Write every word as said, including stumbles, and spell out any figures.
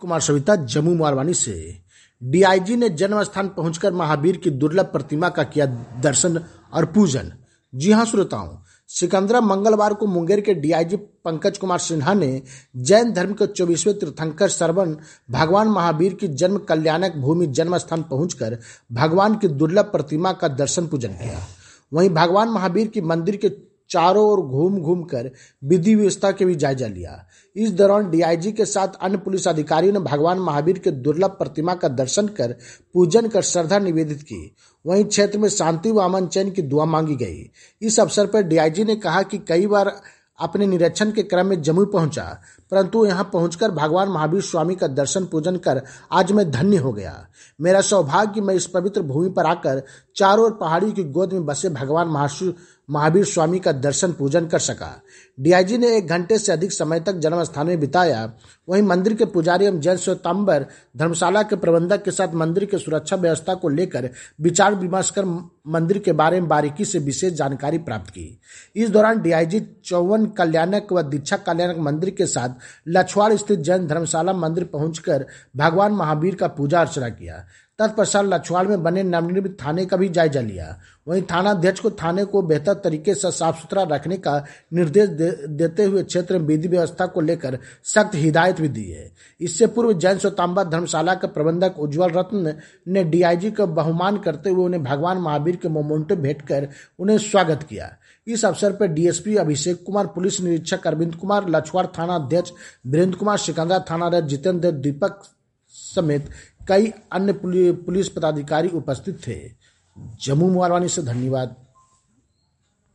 कुमार सविता जम्मू मारवानी से। डीआईजी ने जन्म स्थान पहुंचकर महावीर की दुर्लभ प्रतिमा का किया दर्शन और पूजन। जी हां श्रोताओं, सिकंदरा मंगलवार को मुंगेर के डीआईजी पंकज कुमार सिन्हा ने जैन धर्म के चौबीसवें तीर्थंकर श्रवण भगवान महावीर की जन्म कल्याणक भूमि जन्म स्थान पहुंचकर भगवान की दुर्लभ प्रतिमा का दर्शन पूजन किया। वहीं भगवान महावीर की मंदिर के चारों ओर घूम घूम कर विधि व्यवस्था के भी जायजा लिया। इस दौरान डीआईजी के साथ अन्य पुलिस अधिकारियों ने भगवान महावीर के दुर्लभ प्रतिमा का दर्शन कर पूजन कर श्रद्धा निवेदित की। वहीं क्षेत्र में शांति व अमन चैन की दुआ मांगी गई। इस अवसर पर डीआईजी ने कहा कि कई बार अपने निरीक्षण के क्रम में जम्मू पहुंचा, परंतु यहां पहुंचकर भगवान महावीर स्वामी का दर्शन पूजन कर आज मैं धन्य हो गया। मेरा सौभाग्य कि मैं इस पवित्र भूमि पर आकर चारों ओर पहाड़ी की गोद में बसे भगवान महावीर स्वामी का दर्शन पूजन कर सका। डीआईजी ने एक घंटे से अधिक समय तक जन्म स्थान में बिताया। वहीं मंदिर के पुजारी एवं जैन श्वेतांबर धर्मशाला के प्रबंधक के साथ मंदिर की सुरक्षा व्यवस्था को लेकर विचार विमर्श कर मंदिर के बारे में बारीकी से विशेष जानकारी प्राप्त की। इस दौरान डीआईजी चौवन कल्याणक व दीक्षा कल्याणक मंदिर के साथ लछवाड़ स्थित जैन धर्मशाला मंदिर पहुंचकर भगवान महावीर का पूजा अर्चना किया। तत्पश्चात लछवाड़ में बने नवनिर्मित थाने का भी जायजा लिया। वहीं थाना अध्यक्ष को थाने को बेहतर तरीके से साफ सुथरा रखने का निर्देश दे, देते हुए क्षेत्र में विधि व्यवस्था को लेकर सख्त हिदायत भी दी है। इससे पूर्व जैन श्वेतांबर धर्मशाला के प्रबंधक उज्जवल रत्न ने डीआईजी का बहुमान करते हुए उन्हें भगवान महावीर के मोमेंटो भेंट कर उन्हें स्वागत किया। इस अवसर पर डीएसपी अभिषेक कुमार, पुलिस निरीक्षक अरविंद कुमार, लछवाड़ थाना अध्यक्ष वीरेंद्र कुमार, सिकंदरा थाना अध्यक्ष जितेंद्र, दीपक समेत कई अन्य पुलिस पदाधिकारी उपस्थित थे। जम्मू मारवानी से धन्यवाद।